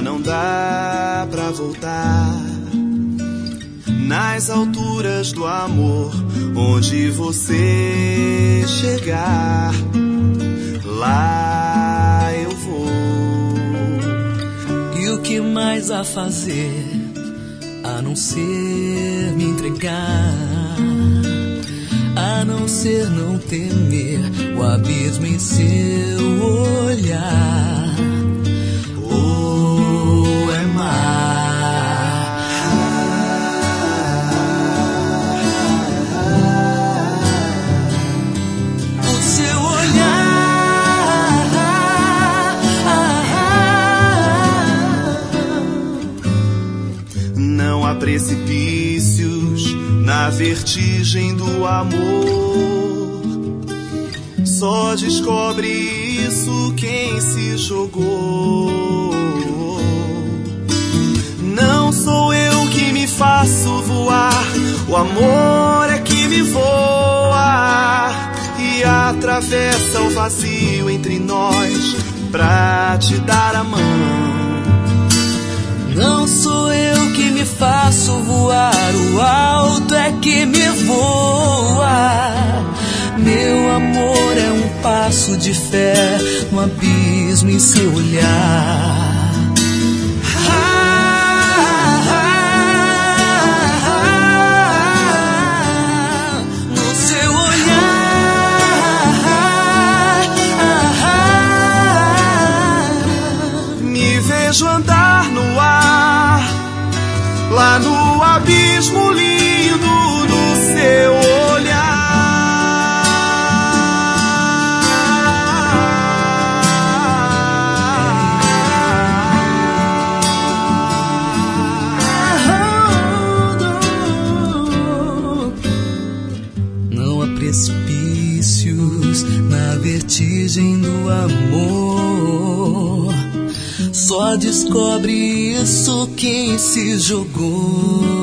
já não dá pra voltar. Nas alturas do amor, onde você chegar, lá eu vou. E o que mais a fazer, a não ser me entregar, a não ser não temer o abismo em seu olhar. Oh, é mar. O seu olhar. Não há precipícios na vertigem do amor. Só descobre isso quem se jogou. Não sou eu que me faço voar, o amor é que me voa e atravessa o vazio entre nós pra te dar a mão. Não sou eu que me faço voar, o alto é que me voa. Meu amor é um passo de fé no abismo em seu olhar. No seu olhar. Me vejo andar no ar, lá no abismo lindo do seu olhar. Não há precipícios na vertigem do amor. Só descobre isso quem se jogou.